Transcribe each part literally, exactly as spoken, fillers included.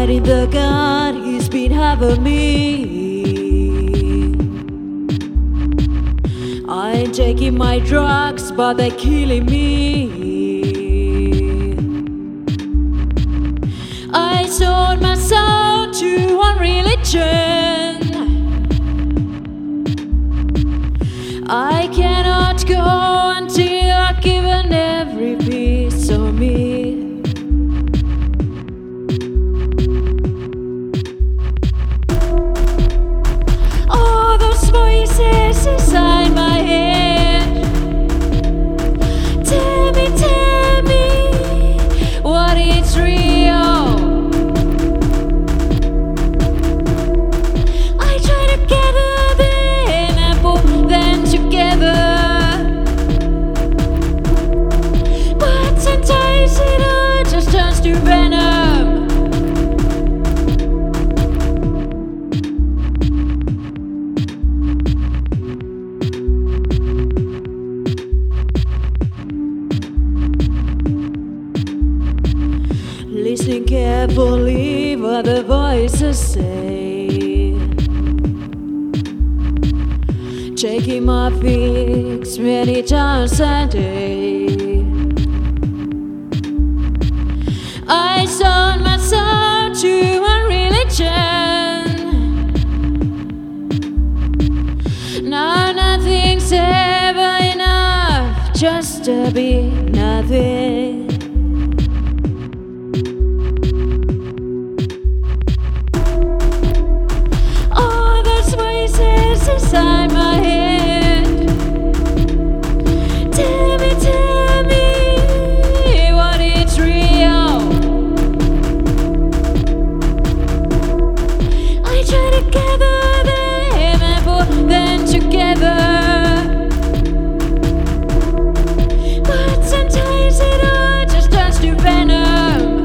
fighting the God, he's been having me. I ain't taking my drugs, but they're killing me. I sold my soul to one religion. I cannot go until I've given every piece of me. All those voices inside my head, tell me, tell me what is real. I try to gather them and put them together, but sometimes it all just turns to venom. Listening carefully what the voices say, taking my fix many times a day. I sold my soul to a religion. Now nothing's ever enough just to be nothing. Inside my head, tell me, tell me what is real. I try to gather them and put them together, but sometimes it all just turns to venom.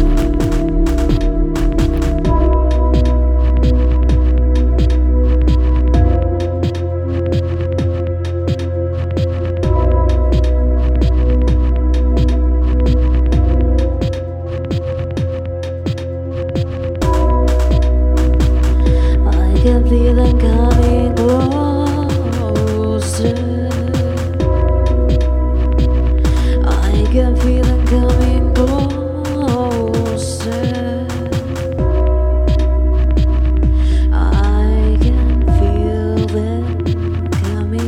I can feel them coming closer. I can feel them coming closer. I can feel them coming.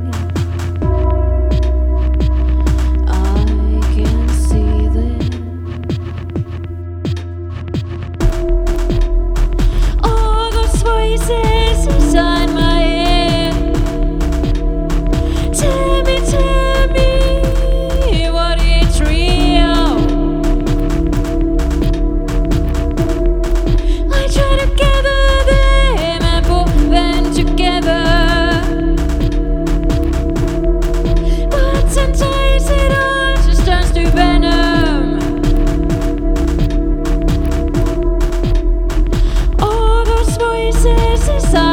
I can see them. All those voices inside my head, tell me, tell me what is real. I try to gather them and put them together, but sometimes it all just turns to venom. All those voices inside